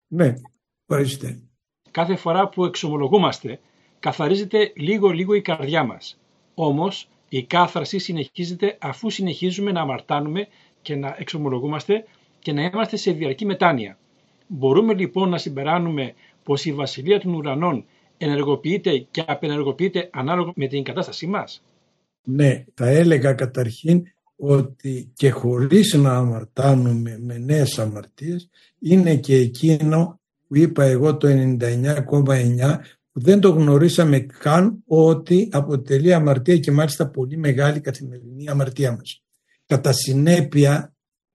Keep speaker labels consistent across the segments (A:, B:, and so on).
A: Ναι, ορίστε.
B: Κάθε φορά που εξομολογούμαστε, καθαρίζεται λίγο-λίγο η καρδιά μας. Όμως, η κάθαρση συνεχίζεται αφού συνεχίζουμε να αμαρτάνουμε και να εξομολογούμαστε και να είμαστε σε διαρκή μετάνοια. Μπορούμε λοιπόν να συμπεράνουμε πως η Βασιλεία των Ουρανών ενεργοποιείται και απενεργοποιείται ανάλογα με την κατάστασή μας.
A: Ναι, θα έλεγα καταρχήν ότι και χωρίς να αμαρτάνουμε με νέες αμαρτίες, είναι και εκείνο που είπα εγώ το 99,9, που δεν το γνωρίσαμε καν ότι αποτελεί αμαρτία και μάλιστα πολύ μεγάλη καθημερινή αμαρτία μας. Κατά συνέπεια,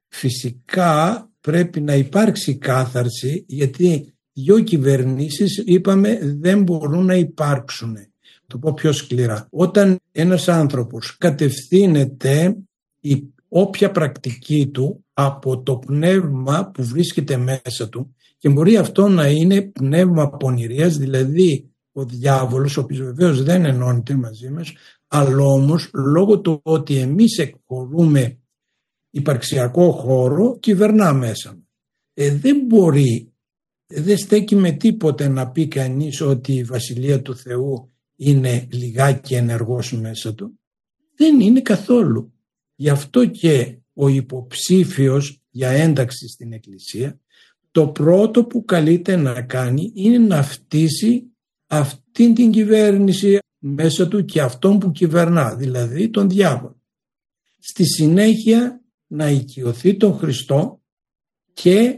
A: φυσικά πρέπει να υπάρξει κάθαρση, γιατί δύο κυβερνήσεις είπαμε δεν μπορούν να υπάρξουν. Το πω πιο σκληρά. Όταν ένας άνθρωπος κατευθύνεται η όποια πρακτική του από το πνεύμα που βρίσκεται μέσα του, και μπορεί αυτό να είναι πνεύμα πονηρίας, δηλαδή ο διάβολος, ο οποίος βεβαίως δεν ενώνεται μαζί μας, αλλά όμως λόγω του ότι εμείς εκχωρούμε υπαρξιακό χώρο, κυβερνά μέσα. Δεν μπορεί, δεν στέκει με τίποτε να πει κανείς ότι η Βασιλεία του Θεού είναι λιγάκι ενεργός μέσα του. Δεν είναι καθόλου. Γι' αυτό και ο υποψήφιος για ένταξη στην Εκκλησία, το πρώτο που καλείται να κάνει είναι να φτύσει αυτήν την κυβέρνηση μέσα του και αυτόν που κυβερνά, δηλαδή τον διάβολο. Στη συνέχεια να οικειωθεί τον Χριστό και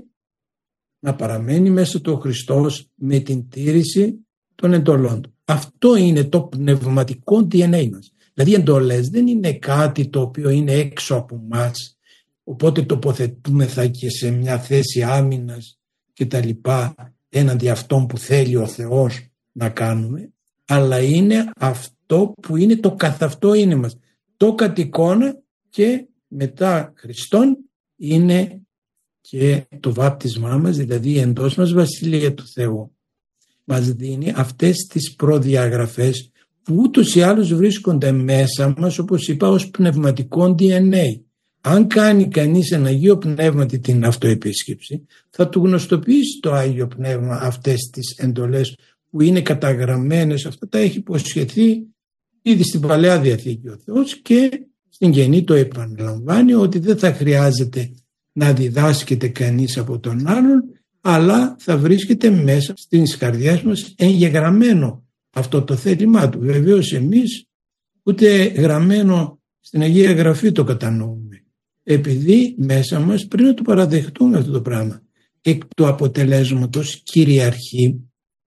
A: να παραμένει μέσα του ο Χριστός με την τήρηση των εντολών του. Αυτό είναι το πνευματικό DNA μας. Δηλαδή οι εντολές δεν είναι κάτι το οποίο είναι έξω από μας, οπότε τοποθετούμεθα και σε μια θέση άμυνας και τα λοιπά έναντι αυτών που θέλει ο Θεός να κάνουμε, αλλά είναι αυτό που είναι το καθ' αυτό είναι μας. Το κατ' εικόνα και μετά Χριστόν είναι και το βάπτισμά μας, δηλαδή η εντός μας Βασιλεία του Θεού. Μας δίνει αυτές τις προδιαγραφές που ούτως ή άλλως βρίσκονται μέσα μας, όπως είπα, ως πνευματικό DNA. Αν κάνει κανείς ένα Αγίο Πνεύματι την αυτοεπίσκεψη, θα του γνωστοποιήσει το Άγιο Πνεύμα αυτές τις εντολές που είναι καταγραμμένες. Αυτά τα έχει υποσχεθεί ήδη στην Παλαιά Διαθήκη ο Θεός και στην Καινή το επαναλαμβάνει, ότι δεν θα χρειάζεται να διδάσκεται κανείς από τον άλλον, αλλά θα βρίσκεται μέσα στις καρδιάς μας εγγεγραμμένο αυτό το θέλημά του. Βεβαίως εμείς ούτε γραμμένο στην Αγία Γραφή το κατανοούμε, επειδή μέσα μας πριν να το παραδεχτούμε αυτό το πράγμα, εκ του αποτελέσματος κυριαρχεί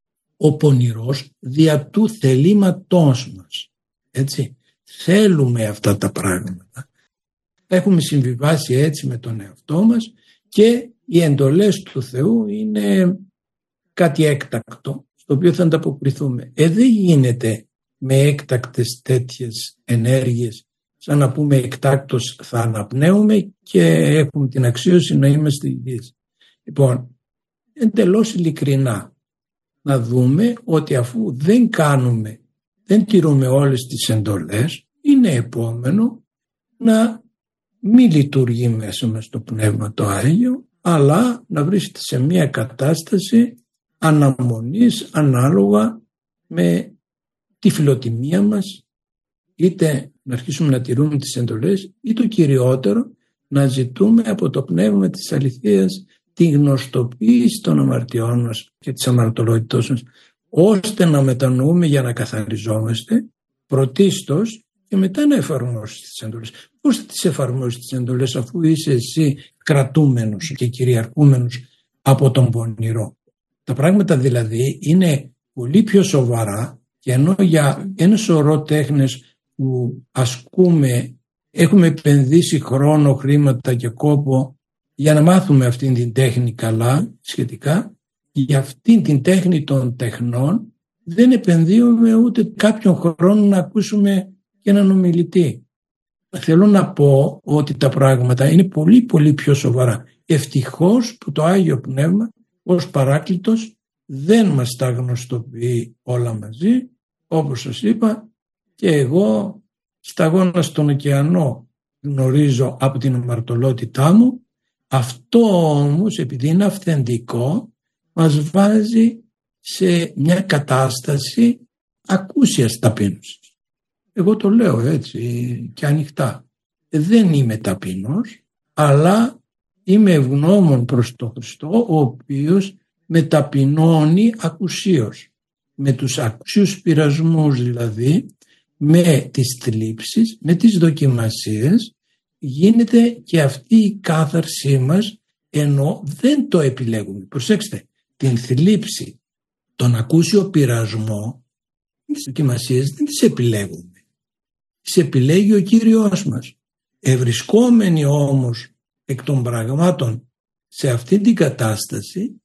A: ο πονηρός δια του θελήματός μας. Έτσι, θέλουμε αυτά τα πράγματα. Έχουμε συμβιβάσει έτσι με τον εαυτό μας και οι εντολές του Θεού είναι κάτι έκτακτο στο οποίο θα ανταποκριθούμε. Δεν γίνεται με έκτακτες τέτοιες ενέργειες, σαν να πούμε εκτάκτως θα αναπνέουμε και έχουμε την αξίωση να είμαστε υγιείς. Λοιπόν, εντελώς ειλικρινά να δούμε ότι αφού δεν τηρούμε όλες τις εντολές, είναι επόμενο να μην λειτουργεί μέσα μας το Πνεύμα το Άγιο, αλλά να βρίσκεται σε μια κατάσταση αναμονής ανάλογα με τη φιλοτιμία μας, είτε να αρχίσουμε να τηρούμε τις εντολές ή το κυριότερο να ζητούμε από το Πνεύμα της αληθείας τη γνωστοποίηση των αμαρτιών μας και της αμαρτωλότητός μας, ώστε να μετανοούμε για να καθαριζόμαστε πρωτίστως και μετά να εφαρμόσεις τις εντολές. Πώς θα τις εφαρμόσεις τις εντολές αφού είσαι εσύ κρατούμενος και κυριαρχούμενος από τον πονηρό? Τα πράγματα δηλαδή είναι πολύ πιο σοβαρά, και ενώ για ένα σωρό τέχνες που ασκούμε έχουμε επενδύσει χρόνο, χρήματα και κόπο για να μάθουμε αυτήν την τέχνη καλά σχετικά, για αυτήν την τέχνη των τεχνών δεν επενδύουμε ούτε κάποιον χρόνο να ακούσουμε και έναν ομιλητή. Θέλω να πω ότι τα πράγματα είναι πολύ πολύ πιο σοβαρά. Ευτυχώς που το Άγιο Πνεύμα ως Παράκλητος δεν μας τα γνωστοποιεί όλα μαζί, όπως σας είπα, και εγώ σταγόνα στον ωκεανό γνωρίζω από την αμαρτωλότητά μου. Αυτό όμως επειδή είναι αυθεντικό μας βάζει σε μια κατάσταση ακούσιας ταπείνωσης. Εγώ το λέω έτσι και ανοιχτά. Δεν είμαι ταπεινός, αλλά είμαι ευγνώμων προς τον Χριστό, ο οποίος με ταπεινώνει ακουσίως. Με τους ακουσίους πειρασμούς δηλαδή, με τις θλίψεις, με τις δοκιμασίες, γίνεται και αυτή η κάθαρσή μας, ενώ δεν το επιλέγουμε. Προσέξτε, την θλίψη, τον ακούσιο πειρασμό, τις δοκιμασίες δεν τις επιλέγουμε. Τις επιλέγει ο Κύριος μας. Ευρισκόμενοι όμως εκ των πραγμάτων σε αυτή την κατάσταση,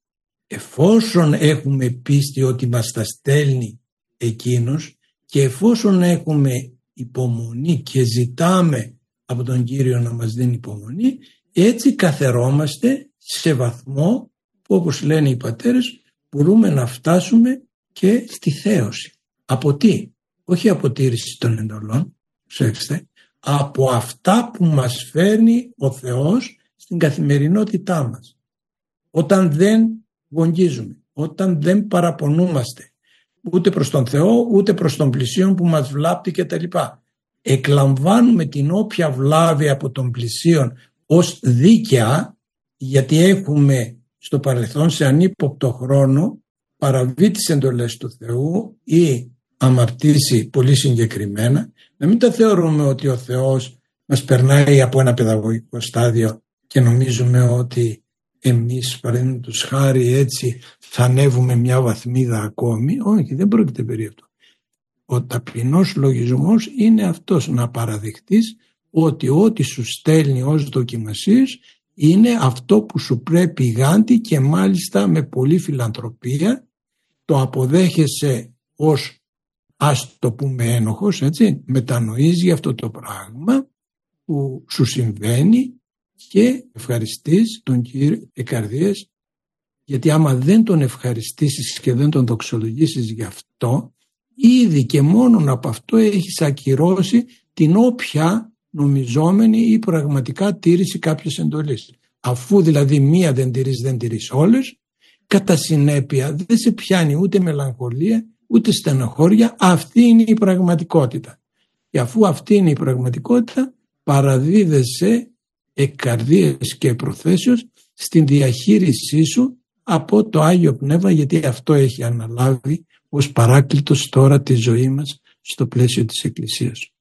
A: εφόσον έχουμε πίστη ότι μας τα στέλνει Εκείνος και εφόσον έχουμε υπομονή και ζητάμε από τον Κύριο να μας δίνει υπομονή, έτσι καθερώμαστε σε βαθμό που, όπως λένε οι πατέρες, μπορούμε να φτάσουμε και στη θέωση. Από τι? Όχι από τήρηση των εντολών, προσέξτε, από αυτά που μας φέρνει ο Θεός στην καθημερινότητά μας. Όταν δεν γογγίζουμε, όταν δεν παραπονούμαστε ούτε προς τον Θεό ούτε προς τον πλησίον που μας βλάπτει κτλ. Εκλαμβάνουμε την όποια βλάβη από τον πλησίον ως δίκαια, γιατί έχουμε στο παρελθόν σε ανύποπτο χρόνο παραβεί τις εντολές του Θεού ή αμαρτήσει πολύ συγκεκριμένα, να μην τα θεωρούμε ότι ο Θεός μας περνάει από ένα παιδαγωγικό στάδιο και νομίζουμε ότι εμείς, παραδείγματος χάρη, έτσι θα ανέβουμε μια βαθμίδα ακόμη. Όχι, δεν πρόκειται περί αυτό. Ο ταπεινός λογισμός είναι αυτός, να παραδεχτείς ότι ό,τι σου στέλνει ως δοκιμασίες είναι αυτό που σου πρέπει γάντι και μάλιστα με πολύ φιλανθρωπία το αποδέχεσαι ως, ας το πούμε, ένοχος, έτσι, μετανοείς για αυτό το πράγμα που σου συμβαίνει και ευχαριστείς τον Κύριο εκαρδίες, γιατί άμα δεν τον ευχαριστήσεις και δεν τον δοξολογήσεις γι' αυτό, ήδη και μόνον από αυτό έχεις ακυρώσει την όποια νομιζόμενη ή πραγματικά τήρηση κάποιες εντολής. Αφού δηλαδή μία δεν τηρείς όλες, κατά συνέπεια δεν σε πιάνει ούτε μελαγχολία ούτε στενοχώρια. Αυτή είναι η πραγματικότητα. Και αφού αυτή είναι η πραγματικότητα, παραδίδεσαι εκ καρδίας και προθέσεως στην διαχείρισή σου από το Άγιο Πνεύμα, γιατί αυτό έχει αναλάβει ως παράκλητος τώρα τη ζωή μας στο πλαίσιο της Εκκλησίας.